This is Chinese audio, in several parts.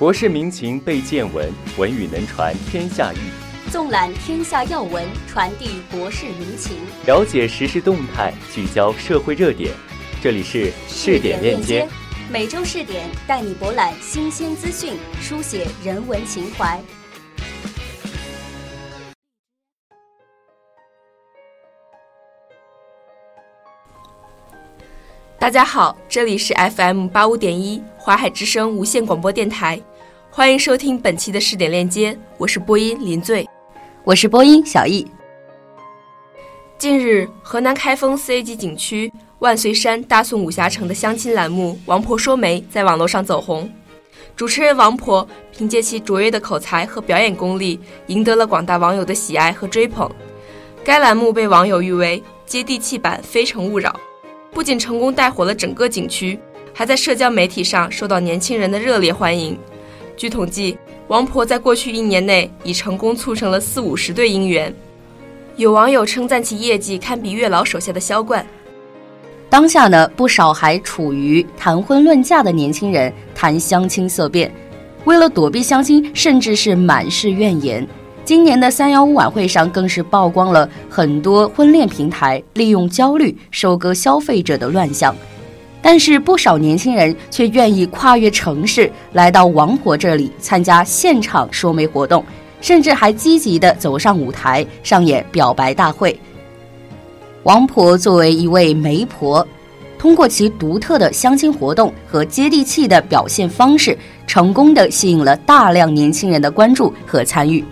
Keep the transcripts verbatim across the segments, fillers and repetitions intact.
国事民情被见闻，文语能传天下意。 纵览天下要闻，传递国事民情， 了解时事动态，聚焦社会热点。这里是试点链接， 每周试点带你博览新鲜资讯，书写人文情怀。 大家好，这里是 F M 八五点一华海之声无线广播电台，欢迎收听本期的试点链接，我是播音林醉， 我是播音小易。 近日，河南开封 四 A 级景区万岁山大宋武侠城的相亲栏目《王婆说媒》在网络上走红，主持人王婆凭借其卓越的口才和表演功力，赢得了广大网友的喜爱和追捧。该栏目被网友誉为接地气版《非诚勿扰》，不仅成功带火了整个景区，还在社交媒体上受到年轻人的热烈欢迎。据统计，王婆在过去一年内已成功促成了四五十对姻缘，有网友称赞其业绩堪比月老手下的销冠。 当下呢，不少还处于谈婚论嫁的年轻人谈相亲色变，为了躲避相亲，甚至是满是怨言。今年的三幺五晚会上更是曝光了很多婚恋平台利用焦虑收割消费者的乱象，但是不少年轻人却愿意跨越城市来到王婆这里参加现场说媒活动，甚至还积极地走上舞台上演表白大会。王婆作为一位媒婆，通过其独特的相亲活动和接地气的表现方式，成功地吸引了大量年轻人的关注和参与。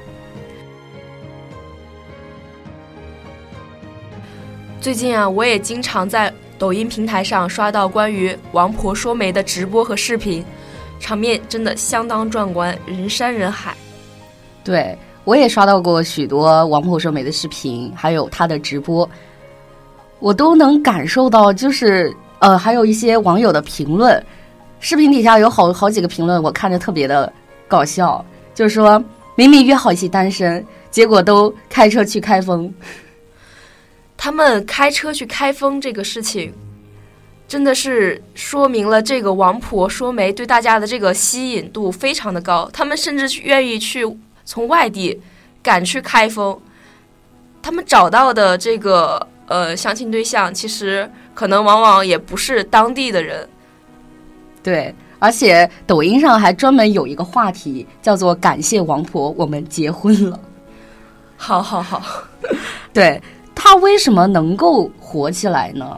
最近啊，我也经常在抖音平台上刷到关于王婆说媒的直播和视频，场面真的相当壮观，人山人海。 对，我也刷到过许多王婆说媒的视频，还有她的直播，我都能感受到，就是呃，还有一些网友的评论，视频底下有好好几个评论，我看着特别的搞笑，就是说明明约好一起单身，结果都开车去开封。 他们开车去开封这个事情，真的是说明了这个王婆说媒对大家的这个吸引度非常的高，他们甚至愿意去从外地赶去开封。他们找到的这个呃相亲对象，其实可能往往也不是当地的人。 对，而且抖音上还专门有一个话题叫做感谢王婆我们结婚了。 好好好。 对，他为什么能够火起来呢？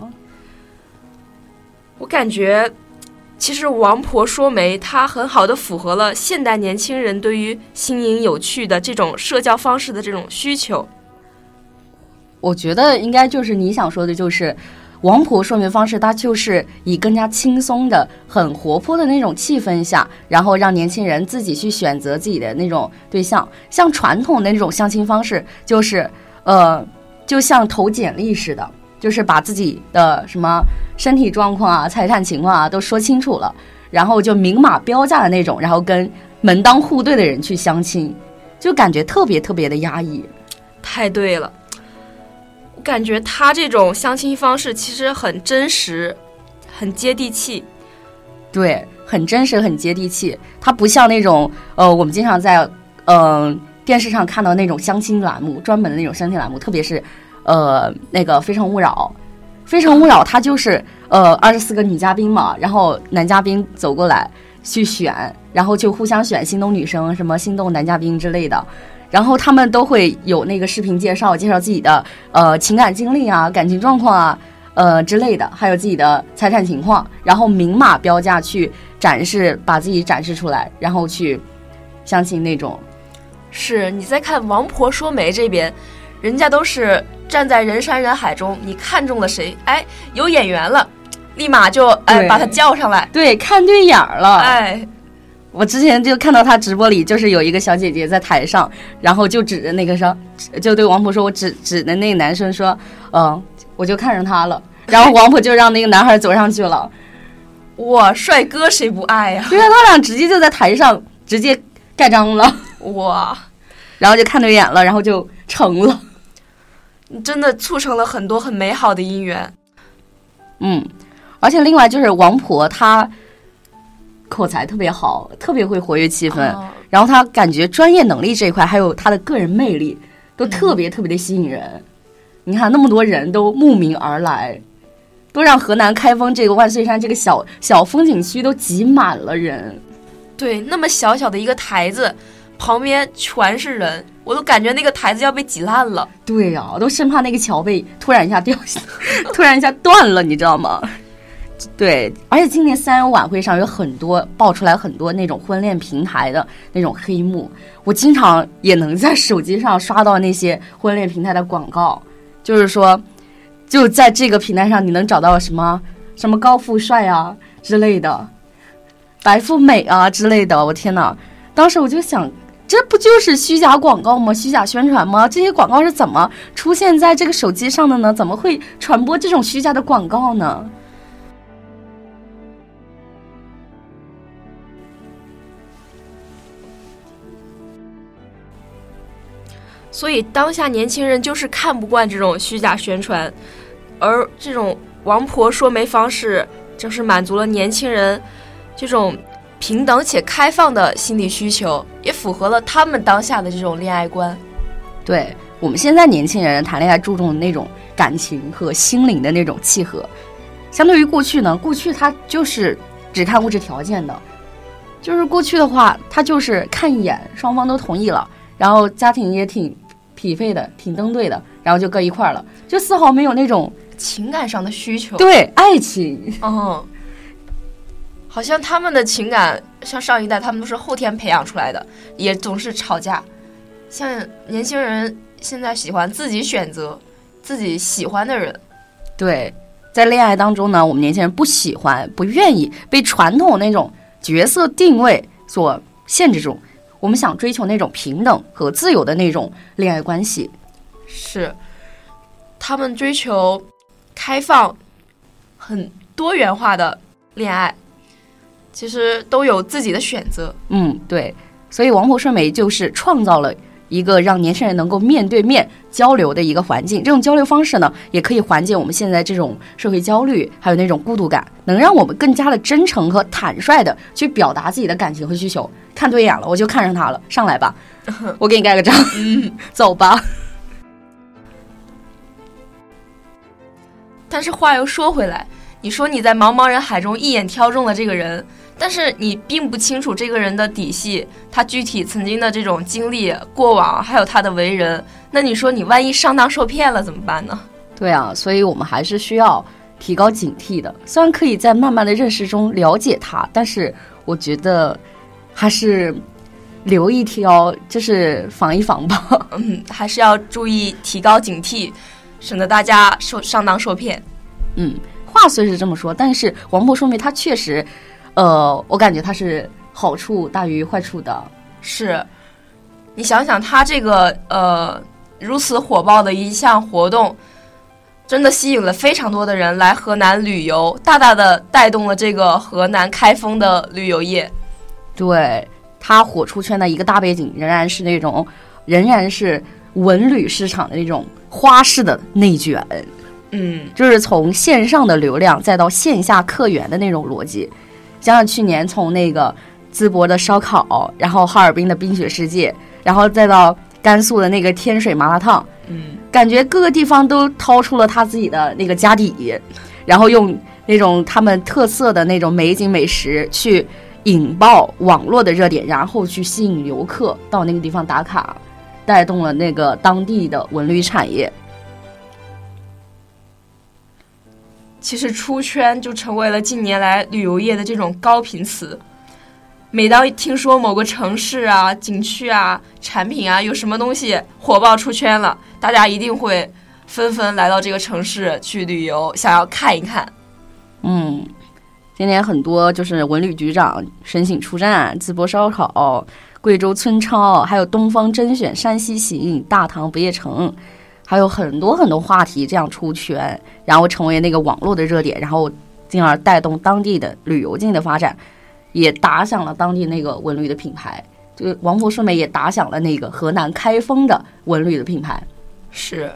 我感觉其实王婆说媒它很好的符合了现代年轻人对于新颖有趣的这种社交方式的这种需求。 我觉得应该就是你想说的，就是王婆说媒方式，它就是以更加轻松的很活泼的那种气氛下，然后让年轻人自己去选择自己的那种对象。像传统的那种相亲方式，就是呃就像投简历似的，就是把自己的什么身体状况啊、财产情况啊都说清楚了，然后就明码标价的那种，然后跟门当户对的人去相亲，就感觉特别特别的压抑。 太对了，我感觉他这种相亲方式其实很真实，很接地气。 对，很真实，很接地气。它不像那种呃，我们经常在嗯。呃电视上看到那种相亲栏目，专门的那种相亲栏目，特别是呃那个《非诚勿扰》，《非诚勿扰》它就是呃二十四个女嘉宾嘛，然后男嘉宾走过来去选，然后就互相选心动女生，什么心动男嘉宾之类的，然后他们都会有那个视频介绍，介绍自己的呃情感经历啊、感情状况啊呃之类的，还有自己的财产情况，然后明码标价去展示，把自己展示出来，然后去相亲那种。 是，你再看王婆说媒这边，人家都是站在人山人海中，你看中了谁，哎，有眼缘了，立马就哎把他叫上来。 对，看对眼了。 哎， 我之前就看到他直播里，就是有一个小姐姐在台上，然后就指着那个说，就对王婆说，我指指的那个男生说，嗯，我就看上他了。然后王婆就让那个男孩走上去了。 哇，帅哥谁不爱呀？ 对啊，他俩直接就在台上直接盖章了。 哇， 然后就看对眼了，然后就成了， 真的促成了很多很美好的姻缘。 嗯，而且另外就是王婆她口才特别好，特别会活跃气氛， 哦、 然后他感觉专业能力这一块还有他的个人魅力都特别特别的吸引人、嗯、你看那么多人都慕名而来，都让河南开封这个万岁山这个小小风景区都挤满了人。 对，那么小小的一个台子旁边全是人，我都感觉那个台子要被挤烂了。 对呀、啊，我都生怕那个桥被突然一下掉下突然一下断了，你知道吗？对，而且今年三幺晚会上有很多爆出来很多那种婚恋平台的那种黑幕，我经常也能在手机上刷到那些婚恋平台的广告，就是说就在这个平台上你能找到什么什么高富帅啊之类的，白富美啊之类的。我天哪，当时我就想，这不就是虚假广告吗？虚假宣传吗？这些广告是怎么出现在这个手机上的呢？怎么会传播这种虚假的广告呢？ 所以当下年轻人就是看不惯这种虚假宣传，而这种王婆说媒方式正是满足了年轻人这种平等且开放的心理需求，也符合了他们当下的这种恋爱观。 对，我们现在年轻人谈恋爱注重那种感情和心灵的那种契合，相对于过去呢，过去他就是只看物质条件的，就是过去的话他就是看一眼双方都同意了，然后家庭也挺匹配的，挺登对的，然后就搁一块了，就丝毫没有那种情感上的需求。 对，爱情。 嗯，好像他们的情感像上一代他们都是后天培养出来的，也总是吵架。像年轻人现在喜欢自己选择自己喜欢的人。 对，在恋爱当中呢，我们年轻人不喜欢不愿意被传统那种角色定位所限制住，我们想追求那种平等和自由的那种恋爱关系。 是，他们追求开放很多元化的恋爱，其实都有自己的选择。 嗯，对，所以王婆说媒就是创造了一个让年轻人能够面对面交流的一个环境，这种交流方式呢，也可以缓解我们现在这种社会焦虑还有那种孤独感，能让我们更加的真诚和坦率的去表达自己的感情和需求。看对眼了，我就看上他了，上来吧，我给你盖个章，嗯，走吧。 但是话又说回来，你说你在茫茫人海中一眼挑中了这个人，但是你并不清楚这个人的底细，他具体曾经的这种经历过往还有他的为人，那你说你万一上当受骗了怎么办呢？ 对啊，所以我们还是需要提高警惕的。虽然可以在慢慢的认识中了解他，但是我觉得还是留一条，就是防一防吧。 嗯，还是要注意提高警惕，省得大家受上当受骗。 嗯，话虽是这么说，但是王婆说媒它确实呃，我感觉它是好处大于坏处的。 是，你想想它这个呃如此火爆的一项活动，真的吸引了非常多的人来河南旅游，大大的带动了这个河南开封的旅游业。 对，它火出圈的一个大背景仍然是那种仍然是文旅市场的那种花式的内卷。 嗯， 就是从线上的流量再到线下客源的那种逻辑。想想去年从那个淄博的烧烤，然后哈尔滨的冰雪世界，然后再到甘肃的那个天水麻辣烫， 嗯， 感觉各个地方都掏出了他自己的那个家底，然后用那种他们特色的那种美景美食去引爆网络的热点，然后去吸引游客到那个地方打卡，带动了那个当地的文旅产业。 其实出圈就成为了近年来旅游业的这种高频词。每当听说某个城市啊、景区啊、产品啊有什么东西火爆出圈了，大家一定会纷纷来到这个城市去旅游，想要看一看。 嗯，今年很多就是文旅局长申请出战，淄博烧烤、贵州村超，还有东方甄选、山西行、大唐不夜城，还有很多很多话题这样出圈，然后成为那个网络的热点，然后进而带动当地的旅游境的发展，也打响了当地那个文旅的品牌。这个王婆说媒也打响了那个河南开封的文旅的品牌。 是。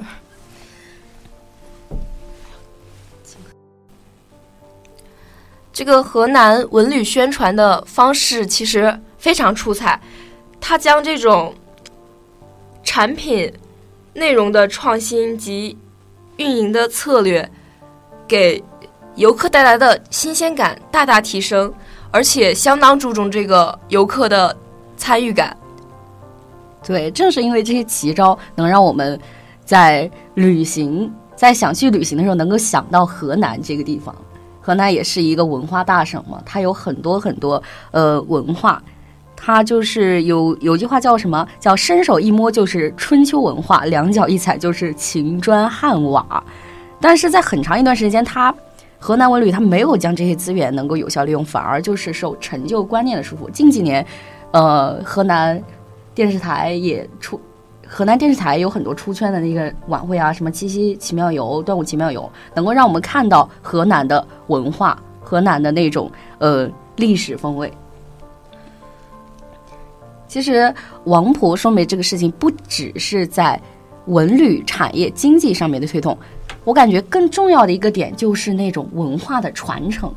这个河南文旅宣传的方式其实非常出彩，它将这种产品内容的创新及运营的策略给游客带来的新鲜感大大提升，而且相当注重这个游客的参与感。 对，正是因为这些奇招能让我们在旅行在想去旅行的时候能够想到河南这个地方。河南也是一个文化大省嘛，它有很多很多呃文化，它就是有有句话叫什么，叫伸手一摸就是春秋文化，两脚一踩就是秦砖汉瓦。但是在很长一段时间，它河南文旅它没有将这些资源能够有效利用，反而就是受陈旧观念的束缚。近几年呃河南电视台也出河南电视台有很多出圈的那个晚会啊，什么七夕奇妙游、端午奇妙游，能够让我们看到河南的文化、河南的那种呃历史风味。其实王婆说媒这个事情不只是在文旅产业经济上面的推动，我感觉更重要的一个点就是那种文化的传承。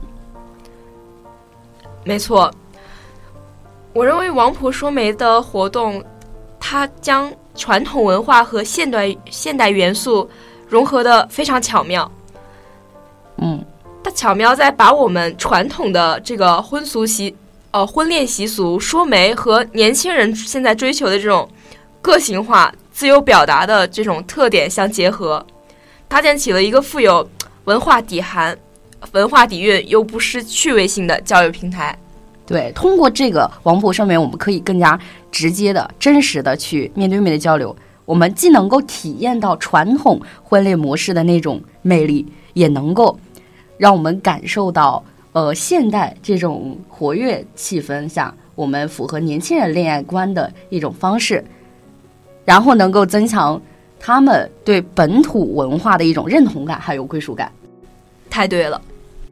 没错，我认为王婆说媒的活动，它将传统文化和现代现代元素融合的非常巧妙。 嗯， 它巧妙在把我们传统的这个婚俗习呃婚恋习俗说媒和年轻人现在追求的这种个性化、自由表达的这种特点相结合，搭建起了一个富有文化底涵、文化底蕴又不失趣味性的教育平台。 对，通过这个王婆说媒，我们可以更加直接的、真实的去面对面的交流。我们既能够体验到传统婚恋模式的那种魅力，也能够让我们感受到呃现代这种活跃气氛下，我们符合年轻人恋爱观的一种方式，然后能够增强他们对本土文化的一种认同感还有归属感。 太对了。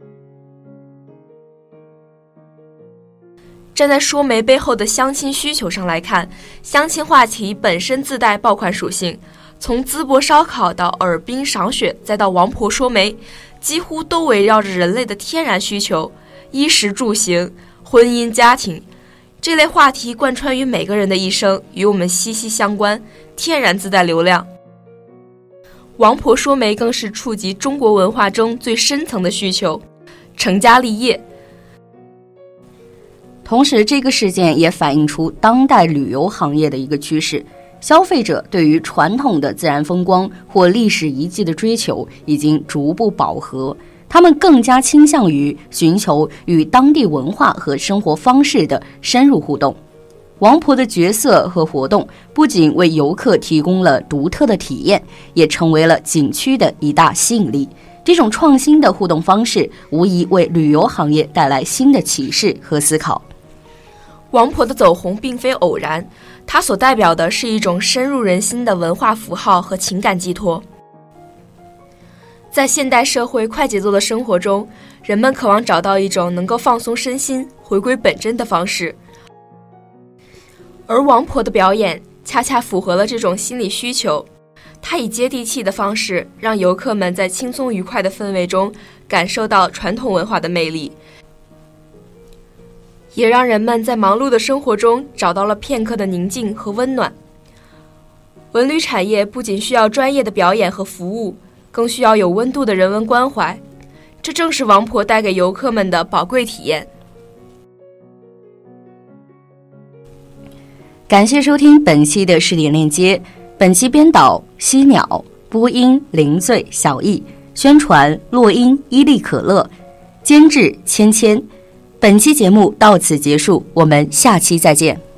站在说媒背后的相亲需求上来看，相亲话题本身自带爆款属性，从淄博烧烤到尔滨赏雪，再到王婆说媒，几乎都围绕着人类的天然需求，衣食住行、婚姻家庭这类话题贯穿于每个人的一生，与我们息息相关，天然自带流量。王婆说媒更是触及中国文化中最深层的需求，成家立业。 同时这个事件也反映出当代旅游行业的一个趋势，消费者对于传统的自然风光或历史遗迹的追求已经逐步饱和，他们更加倾向于寻求与当地文化和生活方式的深入互动。王婆的角色和活动不仅为游客提供了独特的体验，也成为了景区的一大吸引力。这种创新的互动方式无疑为旅游行业带来新的启示和思考。 王婆的走红并非偶然，它所代表的是一种深入人心的文化符号和情感寄托。在现代社会快节奏的生活中，人们渴望找到一种能够放松身心、回归本真的方式，而王婆的表演恰恰符合了这种心理需求。它以接地气的方式，让游客们在轻松愉快的氛围中感受到传统文化的魅力，也让人们在忙碌的生活中找到了片刻的宁静和温暖。文旅产业不仅需要专业的表演和服务，更需要有温度的人文关怀，这正是王婆带给游客们的宝贵体验。 感谢收听本期的视点链接，本期编导犀鸟，播音零醉小易，宣传洛英伊利可乐，监制芊芊。本期节目到此结束，我们下期再见。